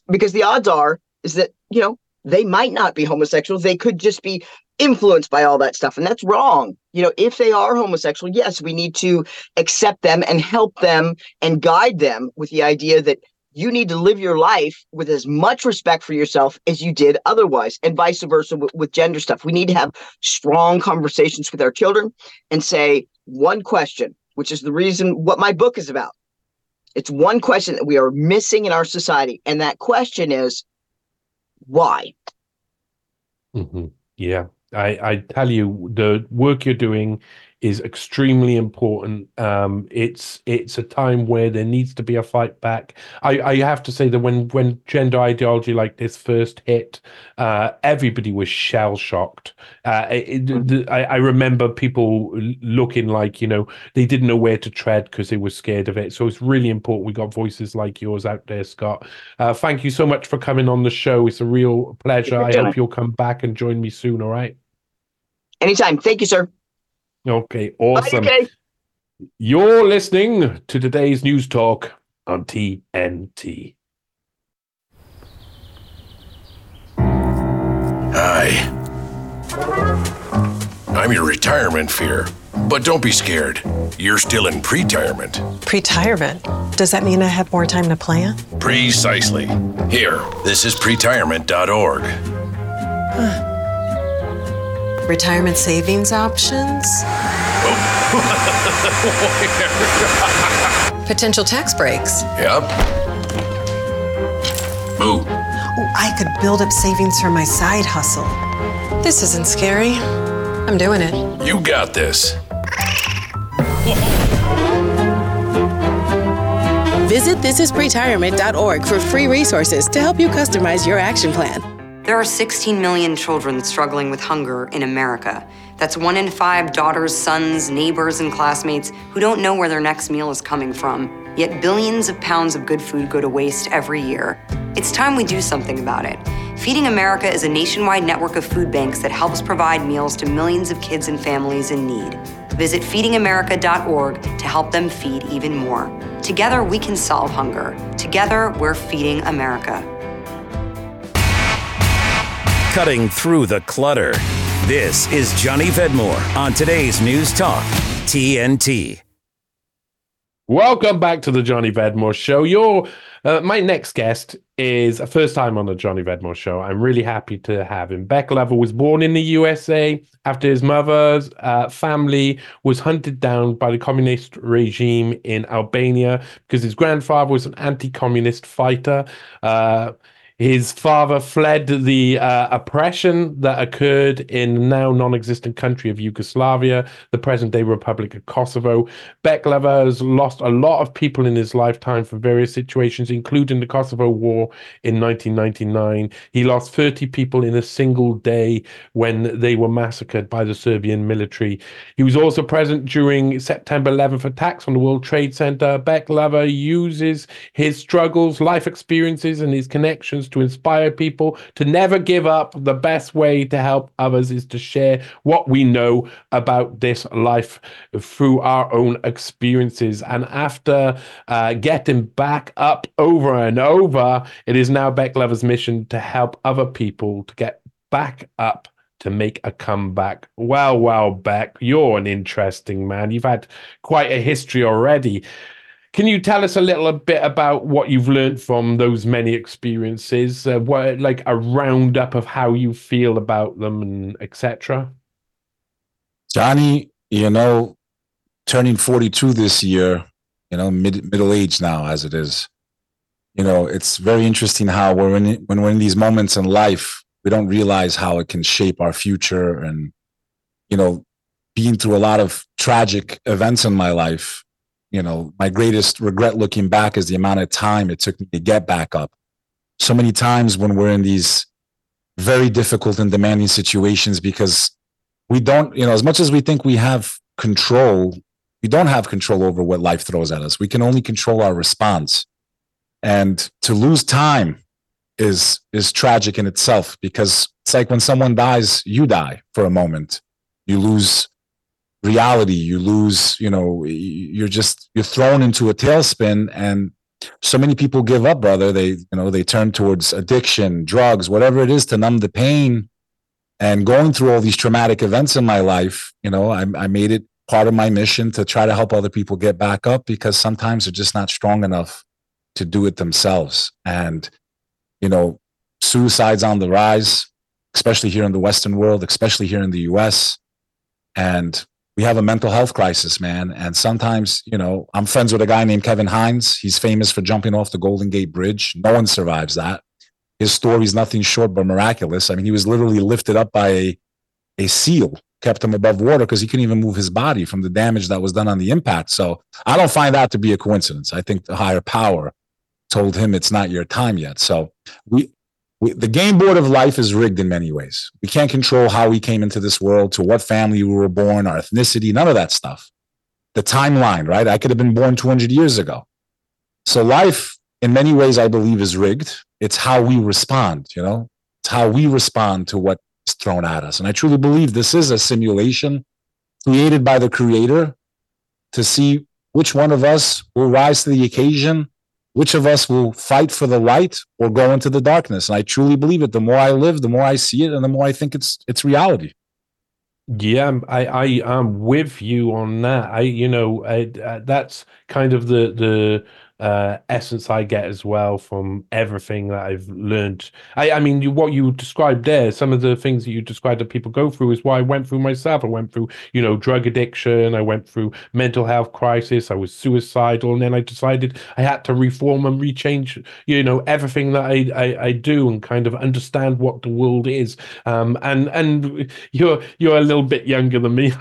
because the odds are is that, you know, they might not be homosexual. They could just be influenced by all that stuff. And that's wrong. You know, if they are homosexual, yes, we need to accept them and help them and guide them with the idea that you need to live your life with as much respect for yourself as you did otherwise, and vice versa with, with gender stuff. We need to have strong conversations with our children and say one question, which is the reason what my book is about. It's one question that we are missing in our society. And that question is, why? Mm-hmm. Yeah, I, I tell you, the work you're doing is extremely important. Um, it's it's a time where there needs to be a fight back. I, I have to say that when, when gender ideology like this first hit, uh, everybody was shell shocked. Uh, it, it, I, I remember people looking like, you know, they didn't know where to tread because they were scared of it. So it's really important we got voices like yours out there, Scott. Uh, thank you so much for coming on the show. It's a real pleasure. I hope you'll come back and join me soon. All right. Anytime. Thank you, sir. Okay, awesome. Okay. You're listening to today's News Talk on T N T. Hi. I'm your retirement fear, but don't be scared. You're still in pre-retirement. Pre-retirement? Does that mean I have more time to plan? Precisely. Here, this is pre retirement dot org. Huh. Retirement savings options? Potential tax breaks? Yep. Ooh. Oh, I could build up savings for my side hustle. This isn't scary. I'm doing it. You got this. Visit this is pre retirement dot org for free resources to help you customize your action plan. There are sixteen million children struggling with hunger in America. That's one in five daughters, sons, neighbors, and classmates who don't know where their next meal is coming from. Yet billions of pounds of good food go to waste every year. It's time we do something about it. Feeding America is a nationwide network of food banks that helps provide meals to millions of kids and families in need. Visit feeding america dot org to help them feed even more. Together, we can solve hunger. Together, we're feeding America. Cutting through the clutter. This is Johnny Vedmore on today's News Talk, T N T. Welcome back to the Johnny Vedmore Show. Your, uh, my next guest is a first time on the Johnny Vedmore Show. I'm really happy to have him. Beck Lover was born in the U S A after his mother's uh, family was hunted down by the communist regime in Albania because his grandfather was an anti-communist fighter. Uh, His father fled the uh, oppression that occurred in the now non-existent country of Yugoslavia, the present-day Republic of Kosovo. Beck Lover has lost a lot of people in his lifetime for various situations, including the Kosovo War in nineteen ninety-nine. He lost thirty people in a single day when they were massacred by the Serbian military. He was also present during September eleventh attacks on the World Trade Center. Beck Lover uses his struggles, life experiences, and his connections to inspire people to never give up. The best way to help others is to share what we know about this life through our own experiences. And after uh, getting back up over and over, it is now Beck Lover's mission to help other people to get back up to make a comeback. Well, well, Beck, you're an interesting man. You've had quite a history already. Can you tell us a little bit about what you've learned from those many experiences, uh, what, like a roundup of how you feel about them, and et cetera? Johnny, you know, turning forty-two this year, you know, mid, middle age now as it is. You know, it's very interesting how we're in, when we're in these moments in life, we don't realize how it can shape our future. And, you know, being through a lot of tragic events in my life, you know, my greatest regret looking back is the amount of time it took me to get back up. So many times when we're in these very difficult and demanding situations, because we don't, you know, as much as we think we have control, we don't have control over what life throws at us. We can only control our response. And to lose time is is tragic in itself, because it's like when someone dies, you die for a moment. You lose reality, you lose, you know, you're just, you're thrown into a tailspin, and so many people give up, brother. They, you know, they turn towards addiction, drugs, whatever it is to numb the pain. And going through all these traumatic events in my life, you know, I, I made it part of my mission to try to help other people get back up, because sometimes they're just not strong enough to do it themselves. And, you know, suicide's on the rise, especially here in the Western world, especially here in the U S. And we have a mental health crisis, man. And sometimes, you know, I'm friends with a guy named Kevin Hines. He's famous for jumping off the Golden Gate Bridge. No one survives that. His story is nothing short but miraculous. I mean, he was literally lifted up by a, a seal, kept him above water because he couldn't even move his body from the damage that was done on the impact. So I don't find that to be a coincidence. I think the higher power told him it's not your time yet. So we, we the game board of life is rigged in many ways. We can't control how we came into this world, to what family we were born, our ethnicity, none of that stuff. The timeline, right? I could have been born two hundred years ago. So life, in many ways, I believe, is rigged. It's how we respond, you know? It's how we respond to what is thrown at us. And I truly believe this is a simulation created by the Creator to see which one of us will rise to the occasion, which of us will fight for the light or go into the darkness. And I truly believe it. The more I live, the more I see it, and the more I think it's it's reality. Yeah, I, I am with you on that. I, you know, I, uh, that's kind of the the uh, essence I get as well from everything that I've learned. I, I mean, you, what you described there, some of the things that you described that people go through is what I went through myself. I went through, you know, drug addiction. I went through mental health crisis. I was suicidal, and then I decided I had to reform and rechange, you know, everything that I I, I do, and kind of understand what the world is. Um, and and you're you're a little bit younger than me.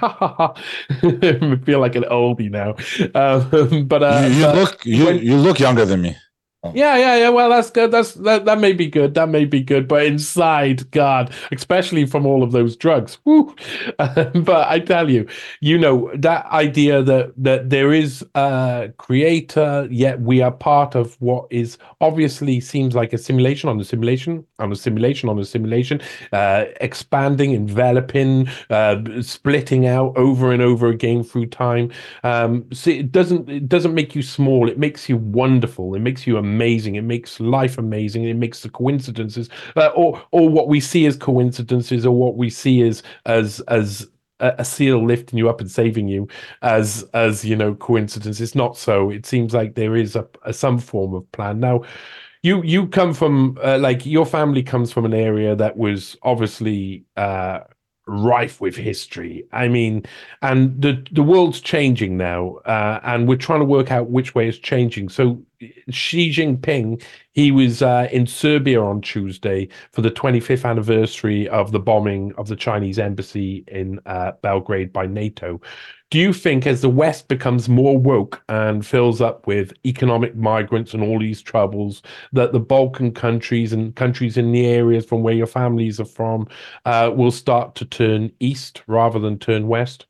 I feel like an oldie now. Um, but uh, you, you but look you when, you look younger than me. Yeah, yeah, yeah. Well, that's good. That's that. That may be good. That may be good. But inside, God, especially from all of those drugs. Woo. But I tell you, you know, that idea that that there is a creator, yet we are part of what is obviously seems like a simulation on a simulation on a simulation on a simulation, uh, expanding, enveloping, uh, splitting out over and over again through time. Um, so it doesn't it doesn't make you small. It makes you wonderful. It makes you amazing. Amazing. It makes life amazing. It makes the coincidences, uh, or or what we see as coincidences, or what we see as as as a, a seal lifting you up and saving you, as as you know, coincidence. It's not so. It seems like there is a, a some form of plan. Now, you you come from uh, like your family comes from an area that was obviously uh, rife with history. I mean, and the the world's changing now, uh, and we're trying to work out which way it's changing. So Xi Jinping, he was uh, in Serbia on Tuesday for the twenty-fifth anniversary of the bombing of the Chinese embassy in uh, Belgrade by NATO. Do you think as the West becomes more woke and fills up with economic migrants and all these troubles, that the Balkan countries and countries in the areas from where your families are from uh, will start to turn east rather than turn west?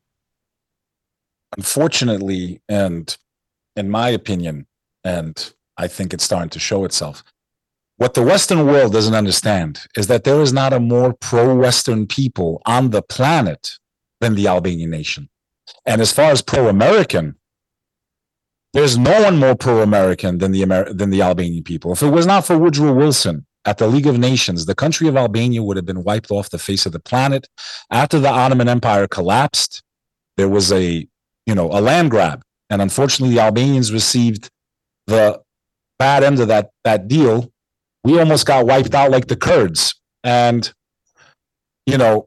Unfortunately, and in my opinion, and I think it's starting to show itself, what the Western world doesn't understand is that there is not a more pro-Western people on the planet than the Albanian nation. And as far as pro-American, there's no one more pro-American than the Amer- than the Albanian people. If it was not for Woodrow Wilson at the League of Nations, the country of Albania would have been wiped off the face of the planet. After the Ottoman Empire collapsed, there was a, you know, a land grab. And unfortunately, the Albanians received the bad end of that, that deal. We almost got wiped out like the Kurds. And, you know,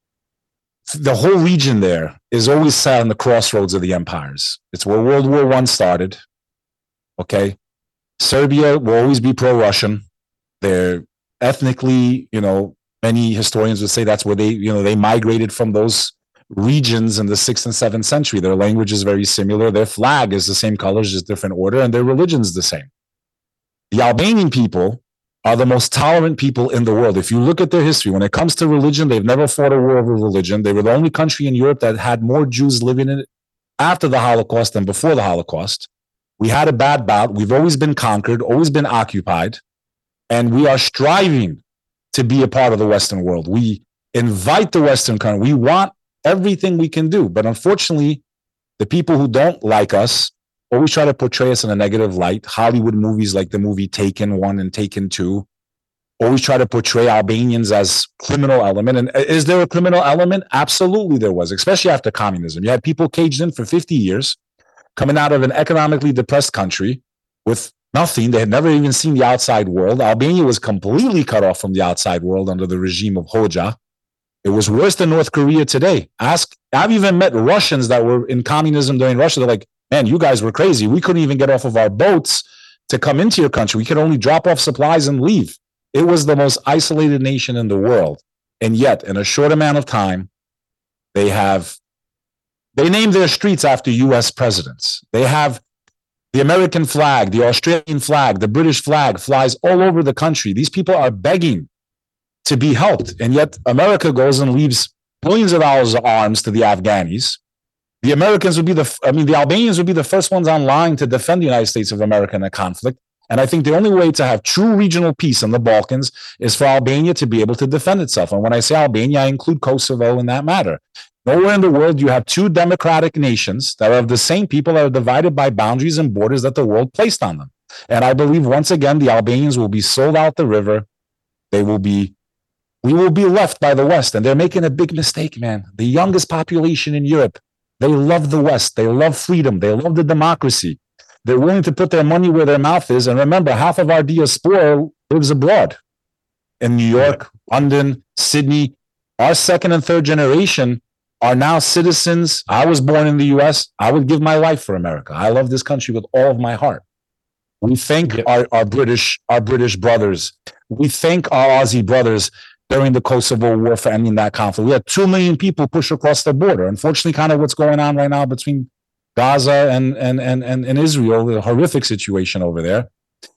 the whole region there is always sat on the crossroads of the empires. It's where World War One started. Okay. Serbia will always be pro-Russian. They're ethnically, you know, many historians would say that's where they, you know, they migrated from those regions in the sixth and seventh century. Their language is very similar. Their flag is the same colors, just different order, and their religion is the same. The Albanian people are the most tolerant people in the world. If you look at their history, when it comes to religion, they've never fought a war over religion. They were the only country in Europe that had more Jews living in it after the Holocaust than before the Holocaust. We had a bad bout. We've always been conquered, always been occupied, and we are striving to be a part of the Western world. We invite the Western country. We want everything we can do. But unfortunately, the people who don't like us always try to portray us in a negative light. Hollywood movies like the movie Taken one and Taken two always try to portray Albanians as criminal element. And is there a criminal element? Absolutely there was, especially after communism. You had people caged in for fifty years, coming out of an economically depressed country with nothing. They had never even seen the outside world. Albania was completely cut off from the outside world under the regime of Hoxha. It was worse than North Korea today. Ask, I've even met Russians that were in communism during Russia. They're like, man, you guys were crazy. We couldn't even get off of our boats to come into your country. We could only drop off supplies and leave. It was the most isolated nation in the world. And yet, in a short amount of time, they have, they named their streets after U S presidents. They have the American flag, the Australian flag, the British flag flies all over the country. These people are begging to be helped. And yet America goes and leaves billions of dollars of arms to the Afghanis. The Americans would be the, I mean, the Albanians would be the first ones online to defend the United States of America in a conflict. And I think the only way to have true regional peace in the Balkans is for Albania to be able to defend itself. And when I say Albania, I include Kosovo in that matter. Nowhere in the world you have two democratic nations that are of the same people that are divided by boundaries and borders that the world placed on them. And I believe once again, the Albanians will be sold out the river. They will be, we will be left by the West. And they're making a big mistake, man. The youngest population in Europe, they love the West. They love freedom. They love the democracy. They're willing to put their money where their mouth is. And remember, half of our diaspora lives abroad in New York, London, Sydney. Our second and third generation are now citizens. I was born in the U S. I would give my life for America. I love this country with all of my heart. We thank yep. our, our British, our British brothers. We thank our Aussie brothers during the Kosovo War for ending that conflict. We had two million people push across the border. Unfortunately, kind of what's going on right now between Gaza and, and, and, and, and Israel, the horrific situation over there.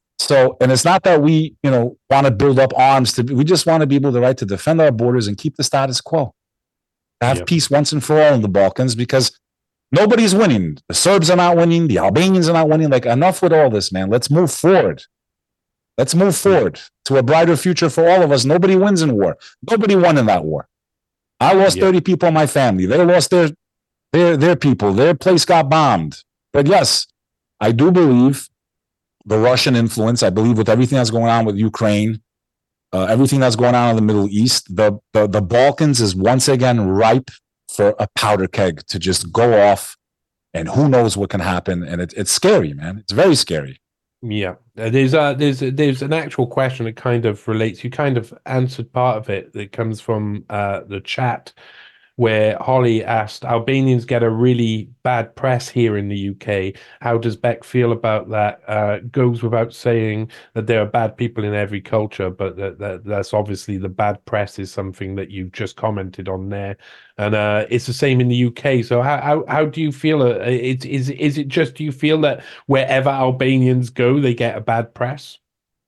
So, and it's not that we, you know, want to build up arms to, we just want to be able to right to defend our borders and keep the status quo. Have yep. peace once and for all in the Balkans, because nobody's winning. The Serbs are not winning. The Albanians are not winning. Like, enough with all this, man. Let's move forward. Let's move forward to a brighter future for all of us. Nobody wins in war. Nobody won in that war. I lost yep. thirty people in my family. They lost their, their, their people. Their place got bombed. But yes, I do believe the Russian influence. I believe with everything that's going on with Ukraine, Uh, everything that's going on in the Middle East, the, the the Balkans is once again ripe for a powder keg to just go off, and who knows what can happen. And it, it's scary, man. It's very scary. Yeah, there's a, there's a, there's an actual question that kind of relates. You kind of answered part of it. That comes from uh, the chat, where Holly asked, Albanians get a really bad press here in the U K. How does Beck feel about that? Uh, goes without saying that there are bad people in every culture, but that, that that's obviously the bad press is something that you just commented on there. And uh, it's the same in the U K. So how how, how do you feel? Uh, it, is, is it just, do you feel that wherever Albanians go, they get a bad press?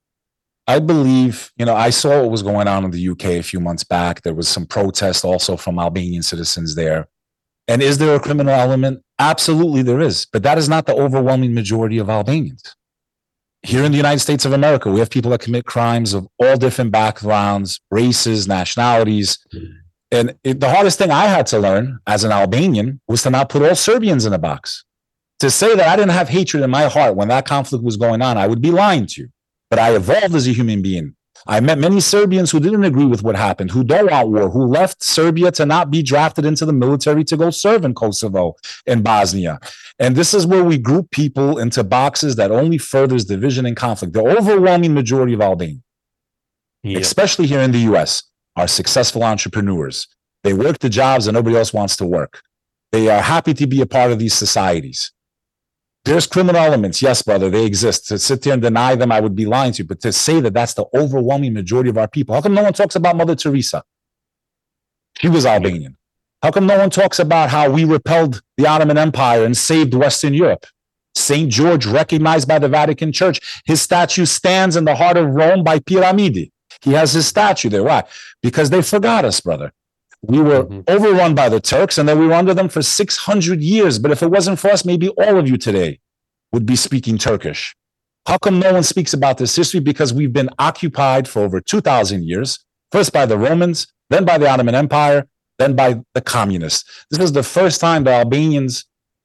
I believe, you know, I saw what was going on in the U K a few months back. There was some protest also from Albanian citizens there. And is there a criminal element? Absolutely there is. But that is not the overwhelming majority of Albanians. Here in the United States of America, we have people that commit crimes of all different backgrounds, races, nationalities. And it, the hardest thing I had to learn as an Albanian was to not put all Serbians in a box. To say that I didn't have hatred in my heart when that conflict was going on, I would be lying to you. But I evolved as a human being. I met many Serbians who didn't agree with what happened, who don't want war, who left Serbia to not be drafted into the military to go serve in Kosovo and Bosnia. And this is where we group people into boxes that only furthers division and conflict. The overwhelming majority of Albanians, yep. especially here in the U S, are successful entrepreneurs. They work the jobs that nobody else wants to work. They are happy to be a part of these societies. There's criminal elements. Yes, brother, they exist. To sit there and deny them, I would be lying to you. But to say that that's the overwhelming majority of our people, how come no one talks about Mother Teresa? She was Albanian. How come no one talks about how we repelled the Ottoman Empire and saved Western Europe? Saint George, recognized by the Vatican Church. His statue stands in the heart of Rome by Piramidi. He has his statue there. Why? Because they forgot us, brother. We were mm-hmm. overrun by the Turks, and then we were under them for six hundred years. But if it wasn't for us, maybe all of you today would be speaking Turkish. How come no one speaks about this history? Because we've been occupied for over two thousand years, first by the Romans, then by the Ottoman Empire, then by the communists. This was the first time the Albanians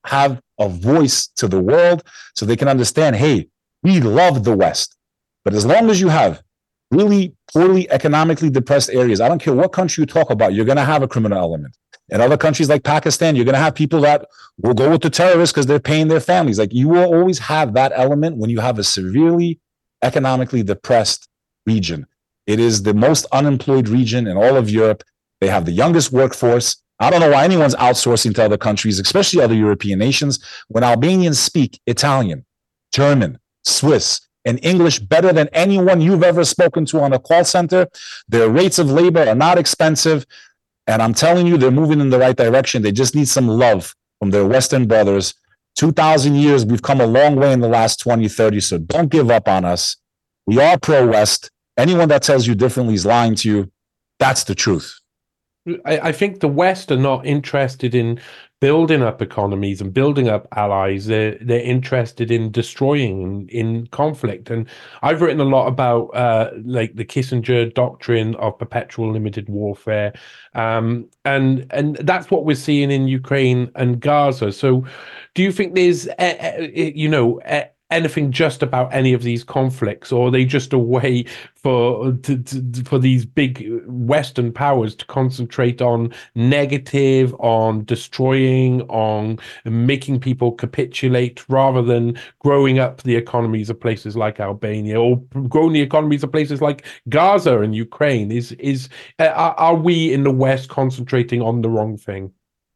have a voice to the world so they can understand, hey, we love the West. But as long as you have really poorly economically depressed areas, I don't care what country you talk about, you're going to have a criminal element. In other countries like Pakistan, you're going to have people that will go with the terrorists because they're paying their families. Like, you will always have that element when you have a severely economically depressed region. It is the most unemployed region in all of Europe. They have the youngest workforce. I don't know why anyone's outsourcing to other countries, especially other European nations. When Albanians speak Italian, German, Swiss, and English better than anyone you've ever spoken to on a call center, their rates of labor are not expensive. And I'm telling you, they're moving in the right direction. They just need some love from their Western brothers. two thousand years, we've come a long way in the last twenty, thirty, so don't give up on us. We are pro-West. Anyone that tells you differently is lying to you. That's the truth. I, I think the West are not interested in building up economies and building up allies. They're, they're interested in destroying, in, in conflict. And I've written a lot about uh, like the Kissinger doctrine of perpetual limited warfare. Um, and, and that's what we're seeing in Ukraine and Gaza. So do you think there's, uh, uh, you know, uh, anything just about any of these conflicts, or are they just a way for to, to, for these big Western powers to concentrate on negative, on destroying, on making people capitulate, rather than growing up the economies of places like Albania, or growing the economies of places like Gaza and Ukraine? Is is uh, are, are we in the West concentrating on the wrong thing?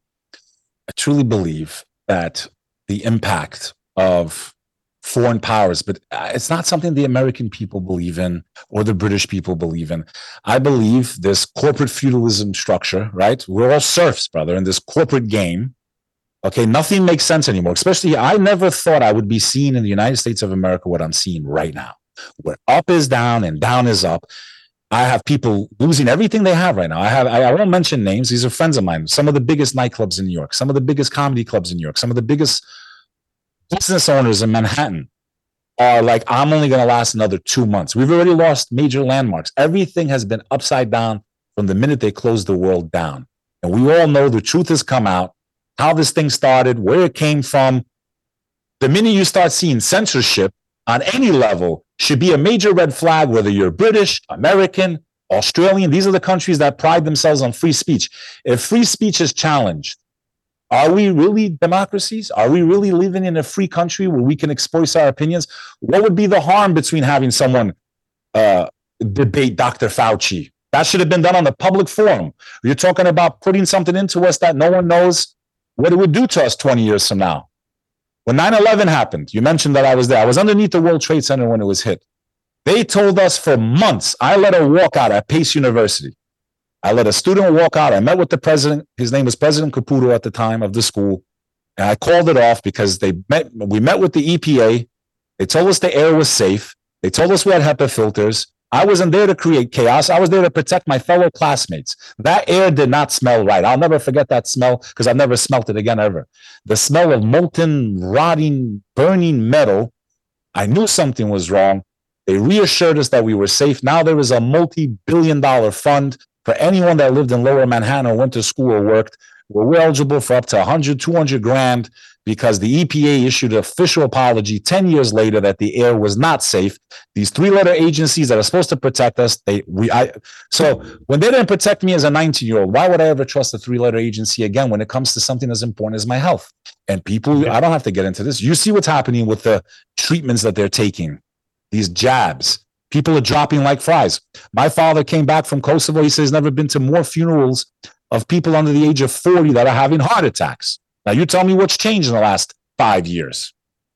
I truly believe that the impact of foreign powers, but it's not something the American people believe in or the British people believe in. I believe this corporate feudalism structure, right? We're all serfs, brother, in this corporate game. Okay, nothing makes sense anymore. Especially, I never thought I would be seeing in the United States of America what I'm seeing right now, where up is down and down is up. I have people losing everything they have right now. I have, I, I won't mention names. These are friends of mine. Some of the biggest nightclubs in New York, some of the biggest comedy clubs in New York, some of the biggest business owners in Manhattan are like, I'm only going to last another two months. We've already lost major landmarks. Everything has been upside down from the minute they closed the world down. And we all know the truth has come out, how this thing started, where it came from. The minute you start seeing censorship on any level should be a major red flag, whether you're British, American, Australian. These are the countries that pride themselves on free speech. If free speech is challenged, are we really democracies? Are we really living in a free country where we can express our opinions? What would be the harm between having someone uh, debate Doctor Fauci? That should have been done on the public forum. You're talking about putting something into us that no one knows what it would do to us twenty years from now. When nine eleven happened, you mentioned that I was there. I was underneath the World Trade Center when it was hit. They told us for months. I led a walkout at Pace University. I let a student walk out. I met with the president. His name was President Caputo at the time of the school. And I called it off because they met. We met with the E P A. They told us the air was safe. They told us we had HEPA filters. I wasn't there to create chaos. I was there to protect my fellow classmates. That air did not smell right. I'll never forget that smell because I've never smelt it again ever. The smell of molten, rotting, burning metal. I knew something was wrong. They reassured us that we were safe. Now there is a multi-billion dollar fund for anyone that lived in Lower Manhattan or went to school or worked. We're eligible for up to one hundred, two hundred grand because the E P A issued an official apology ten years later that the air was not safe. These three-letter agencies that are supposed to protect us, they we I so when they didn't protect me as a nineteen-year-old, why would I ever trust a three-letter agency again when it comes to something as important as my health? And people, yeah. I don't have to get into this. You see what's happening with the treatments that they're taking, these jabs. People are dropping like flies. My father came back from Kosovo. He says he's never been to more funerals of people under the age of forty that are having heart attacks. Now, you tell me what's changed in the last five years.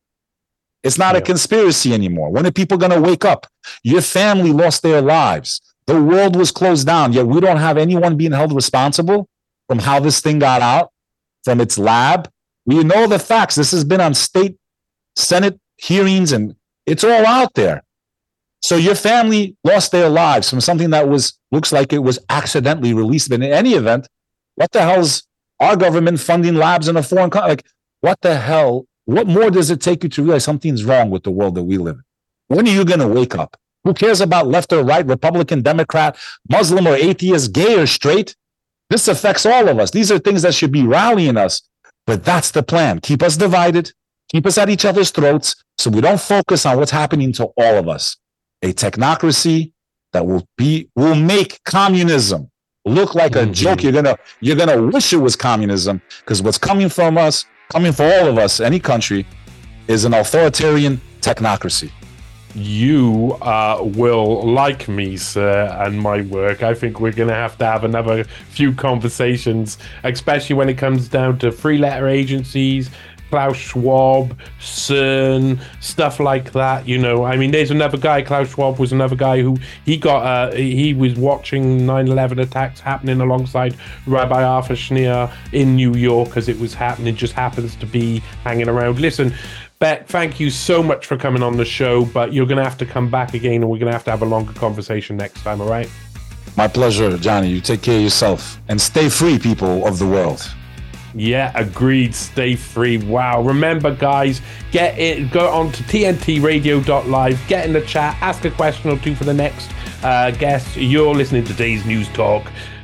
It's not yeah. a conspiracy anymore. When are people going to wake up? Your family lost their lives. The world was closed down, yet we don't have anyone being held responsible from how this thing got out, from its lab. We know the facts. This has been on state Senate hearings, and it's all out there. So your family lost their lives from something that was looks like it was accidentally released. But in any event, what the hell's our government funding labs in a foreign country? Like, what the hell? What more does it take you to realize something's wrong with the world that we live in? When are you going to wake up? Who cares about left or right, Republican, Democrat, Muslim or atheist, gay or straight? This affects all of us. These are things that should be rallying us. But that's the plan. Keep us divided, keep us at each other's throats, so we don't focus on what's happening to all of us. A technocracy that will be will make communism look like mm-hmm. a joke. You're gonna you're gonna wish it was communism, because what's coming from us, coming for all of us, any country, is an authoritarian technocracy. You uh, will like me, sir, and my work. I think we're going to have to have another few conversations, especially when it comes down to three-letter agencies, Klaus Schwab, CERN, stuff like that. You know, I mean, there's another guy, Klaus Schwab was another guy who he got, uh, he was watching nine eleven attacks happening alongside Rabbi Arthur Schneer in New York as it was happening, just happens to be hanging around. Listen, Bet, thank you so much for coming on the show, but you're going to have to come back again and we're going to have to have a longer conversation next time, all right? My pleasure, Johnny. You take care of yourself and stay free, people of the world. Yeah, agreed. Stay free. Wow. Remember, guys, get it. Go on to T N T radio dot live, get in the chat, ask a question or two for the next uh, guest. You're listening to today's News Talk.